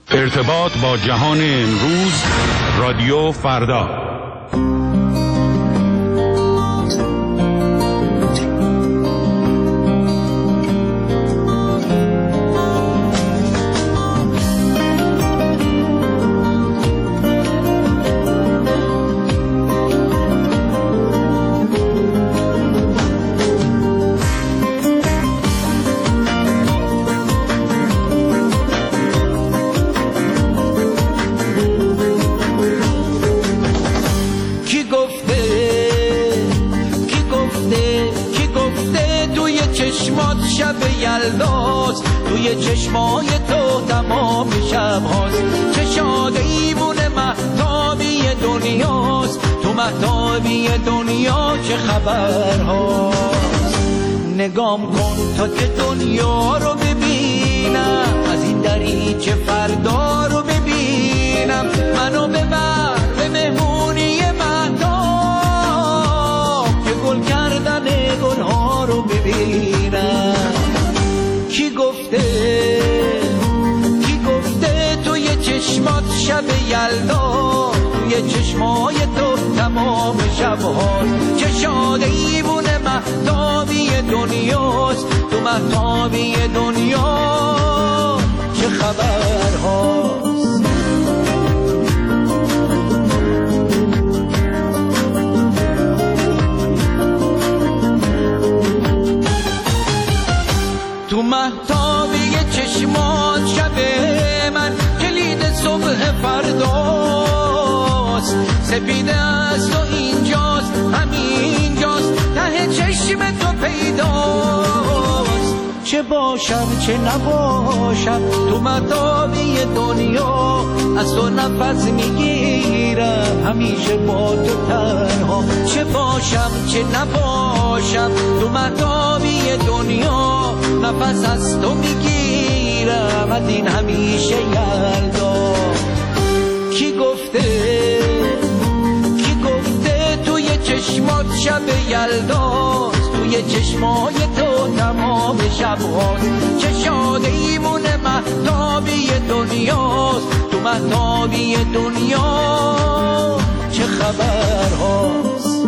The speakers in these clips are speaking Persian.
ارتباط با جهان امروز، رادیو فردا. توی چشمای تو تمام شب هاست، چه شاد ایوون مهتابی دنیاست، تو مهتابی دنیا چه خبر هاست. نگام کن تا که دنیا رو ببینم، از این دریچه فردا رو ببینم، منو ببر به مهمونی مهتاب که گل کردن گلها رو ببینم. کی گفته توی چشمات شب یلدا، توی چشمای تو تمام شب هاست، چه شاد ایوون مهتابی دنیاست، تو مهتابی دنیا چه خبر هاست. تو مهتابی چشمات شب من کلید صبح فرداست، سپیده است و اینجاست، همینجاست، ته چشم تو پیداست. چه باشم چه نباشم تو مهتابی دنیا، از تو نفس میگیرم همیشه با تو تنها. چه باشم چه نباشم تو مهتابی دنیا، نفس از تو میگیرم از این همیشه یلدا. کی گفته توی چشمات شب یلداست، توی چشمای تو تمام شب هاست، چه شاد ایمون مهتابی دنیاست، تو مهتابی دنیا چه خبر هاست.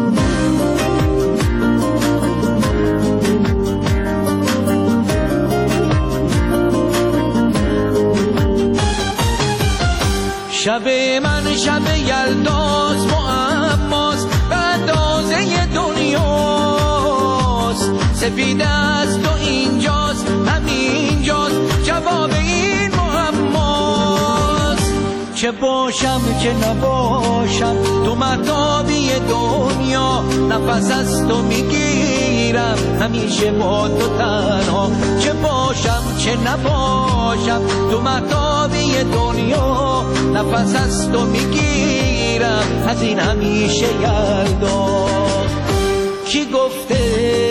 شب من شب یلداست، معماست به اندازه دنیاست، سپیده است و اینجاست، همینجاست، جواب این معماست. چه باشم چه نباشم تو مهتابی دنیا، نفس از تو میگیرم همیشه با تو تنها. چه باشم چه نباشم تو مهتابی دنیا، نفس از تو میگیرم از این همیشه یلدا. کی گفته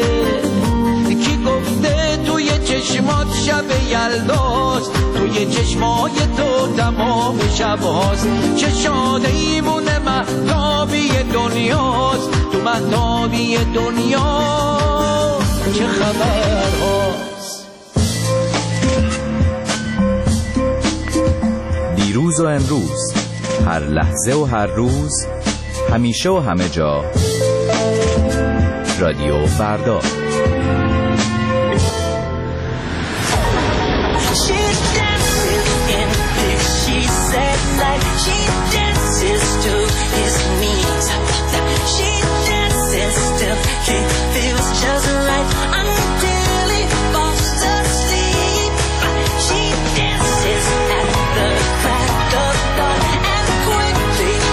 توی چشمات شب یلداست، توی چشمای تو تمام شب هاست، چه شاد ایمون مهتابی دنیاست، تو مهتابی دنیا چه خبر هاست. دیروز و امروز، هر لحظه و هر روز، همیشه و همه جا، رادیو فردا.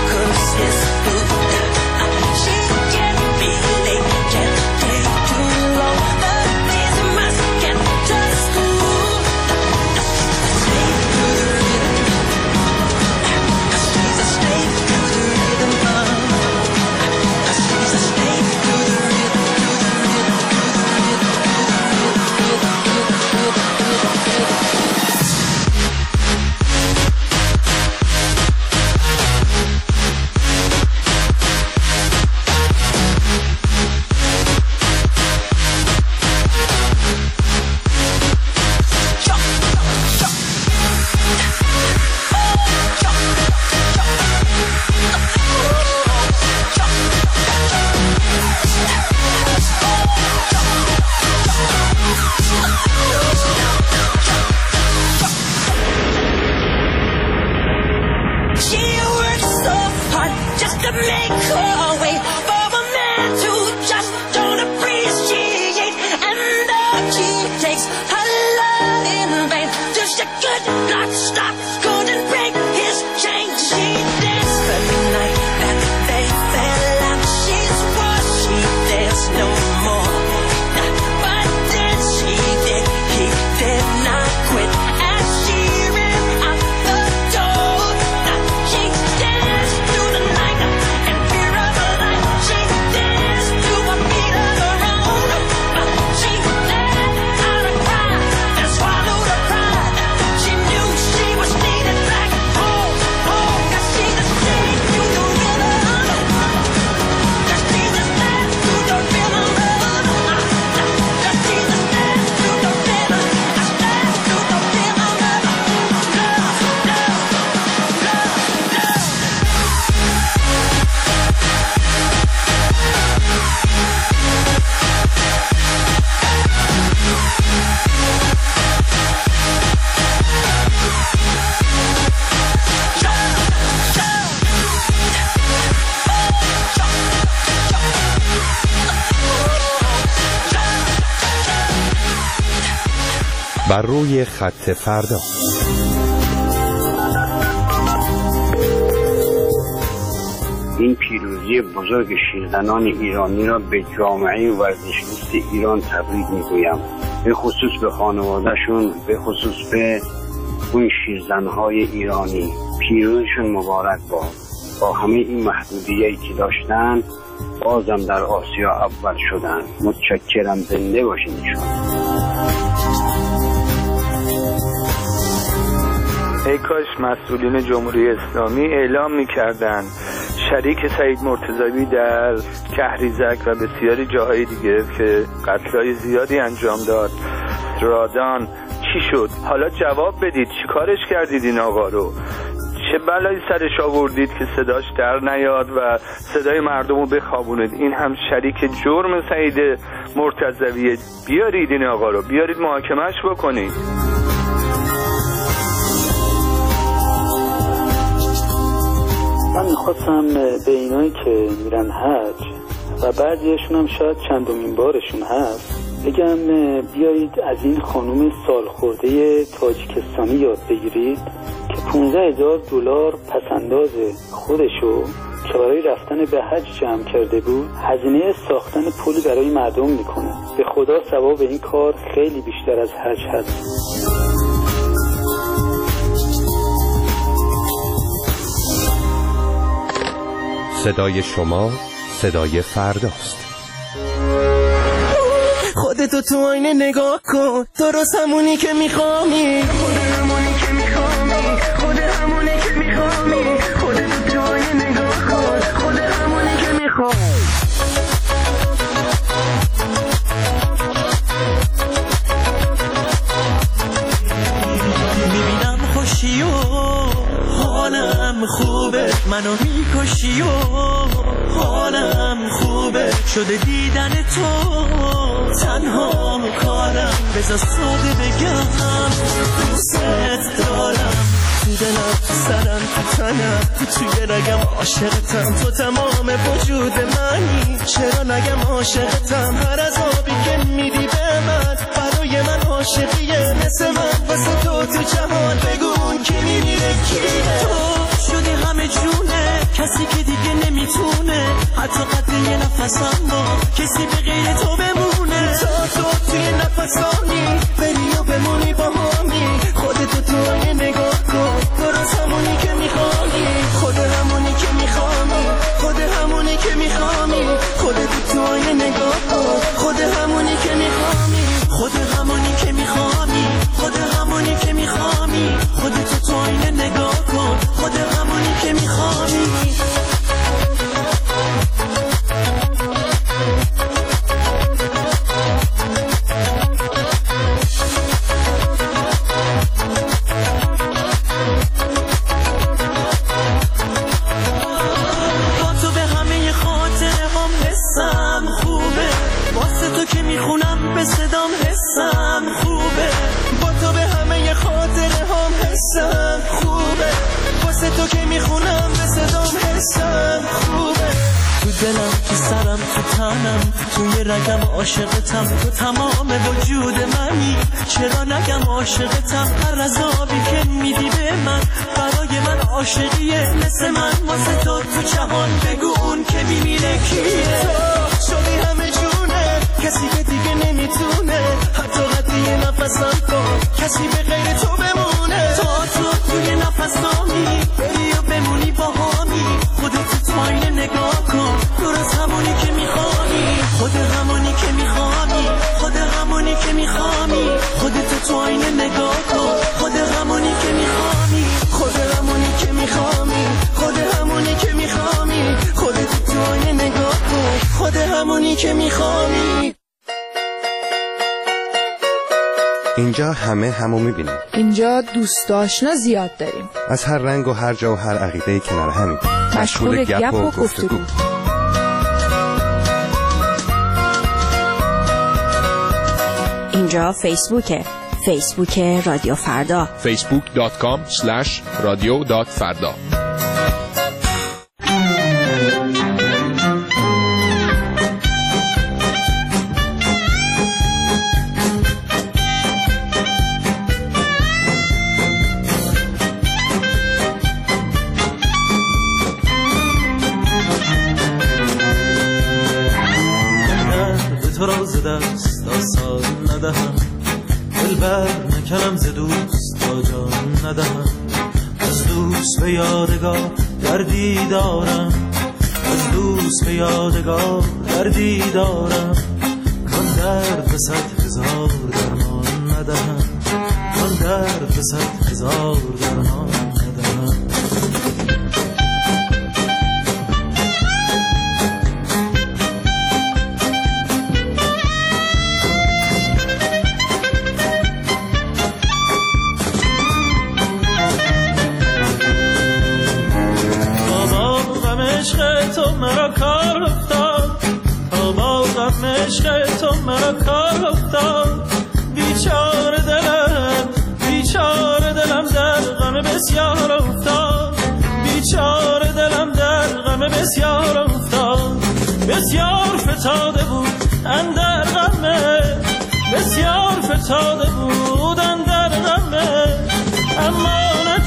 She could not stop, couldn't break his chain. She danced the night that they fell out. She swore she danced no more, but then she did. He did not quit as she ran out the door. She danced through the night in fear of her life. She danced to a beat of her own. She let out a cry and swallowed her pride. She knew she was needed back home, home. 'Cause she just danced to the rhythm. 'Cause she just danced to the rhythm. 'Cause she just danced to the rhythm. I danced to the rhythm of love, love, love, love. بر روی خط فردا. این پیروزی بزرگ شیرزنان ایرانی را به جامعه ورزشگوست ایران تبریک میگویم، به خصوص به خانوادهشون، به خصوص به اون شیرزنهای ایرانی. پیروزشون مبارک با همه این محدودیتی که داشتن بازم در آسیا اول شدن. متشکرم، زنده باشین ایشون. ای کاش مسئولین جمهوری اسلامی اعلام می‌کردند شریک سعید مرتضوی در کهریزک و بسیاری جاهای دیگه که قتل‌های زیادی انجام داد، رادان، چی شد؟ حالا جواب بدید، چی کارش کردید این آقا رو؟ چه بلایی سرش آوردید که صداش در نیاد و صدای مردم رو بخوابونید؟ این هم شریک جرم سعید مرتضویه. بیارید این آقا رو، بیارید محاکمه‌اش بکنید. من میخواستم به اینایی که میرن حج و بعضیشون هم شاید چندمین بارشون هست بگم بیایید از این خانم سالخورده تاجیکستانی یاد بگیرید که 15,000 دلار پسنداز خودشو که برای رفتن به حج جمع کرده بود هزینه ساختن پلی برای مردم میکنه. به خدا ثواب این کار خیلی بیشتر از حج هست. صدای شما صدای فرداست. خودتو تو آینه نگاه کن، درست همونی که میخوامی، خود همونی که میخوامی، خود همونی که میخوامی. خودتو تو آینه نگاه کن، خود همونی که میخوامی. میبینم خوشی و حالم خوبه، منو میکشی و حالم خوبه، شده دیدن تو تنها کارم. بذار ساده بگم دوست دارم، تو دلم، تو سرم، تو تنم، توی رگم عاشقتم، تو تمام وجود منی. چرا نگم عاشقتم؟ هر از آبی که میدی به من برای من عاشقیه، مثل من واسه تو جهان بگو کی میمیره کیه. تو شدی همه جونه، کسی که دیگه نمیتونه حتی قد یه نفسم با کسی به غیر تو بمونه. تا تو توی نفسانی بری و بمونی با همی، خودتو تو آینه نگاه کن، درست همونی که میخوانی، خود همونی که میخوانی، خود همونی که میخوانی. خودتو تو آینه نگاه کن، خود همونی که میخوانی، خود همونی که میخوانی، خود همونی که میخوانی. خودتو تو آینه نگاه کن، خود همونی که میخوانی. سرم تو تنم توی رگم عاشقتم تو تمام وجود منی چرا نگم عاشقتم هر عذابی که میدی به من برای من عاشقیه مثل من واسه تو جهان بگو اون که میمیره کیه تو شدی همه جونه کسی که دیگه نمیتونه حتی قدی نفسم کن کسی به غیر تو بمونه تو توی نفسامی بری و بمونی با همی خودت تو آینه نگاه کن درست همونی که میخوانی خود همونی که میخوانی خود همونی که میخوانی خودت تو آینه نگاه کن خود همونی که میخوانی خود همونی که میخوانی خود همونی که میخوانی خودت تو آینه نگاه کن خود همونی که میخوانی. اینجا همو میبینیم. اینجا دوست آشنا زیاد داریم. از هر رنگ و هر جا و هر عقیده‌ای کنار همیم. مشغول گپ و گفتگو. اینجا فیسبوک رادیو فردا. facebook.com/radio.farda. تو را ز دست آسان ندهم دل بر نکنم ز دوست تا جان ندهم از دوست به یادگار دردی دارم از دوست به یادگار دردی دارم کن درد به 100,000 درمان ندهم کن درد به 100,000 درمان ندهم. تو مرا کار افتاد با غم عشق تو مرا کار افتاد بیچاره دلم در غم بسیار افتاد بیچاره دلم در غم بسیار افتاد بسیار فتاده بود اندر غمه بسیار فتاده بود اندر غمه اما نه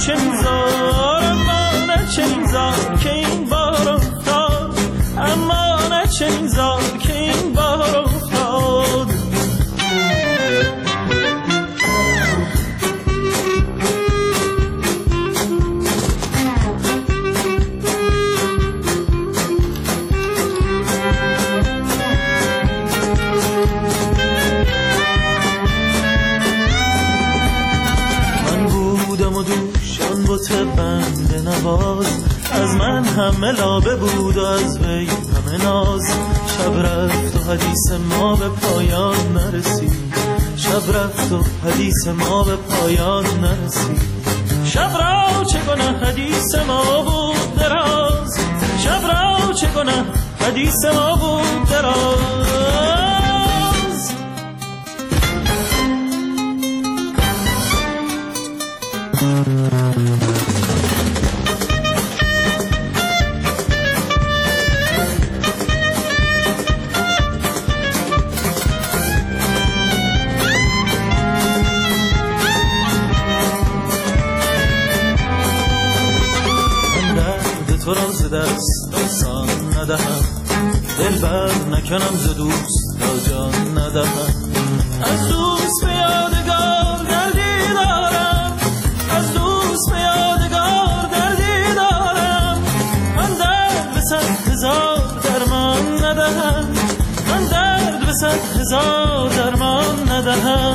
چنین زار که این بار افتاد اما نه چنین زار که این بار افتاد. من بودم و دوشان بوت بند نواز از من همه لابه بود و از وی همه ناز شب رفت و حدیث ما به پایان نرسید شب رفت و حدیث ما به پایان نرسید شب را چه گناه حدیث ما بود دراز شب را چه گناه حدیث ما بود دراز. تو را ز دست آسان ندهم دل بر نکنم ز دوست تا جان ندهم از دوست به یادگار دردی دارم از دوست به یادگار دردی دارم من درد به 100,000 درمان ندهم من درد به 100,000 درمان ندهم.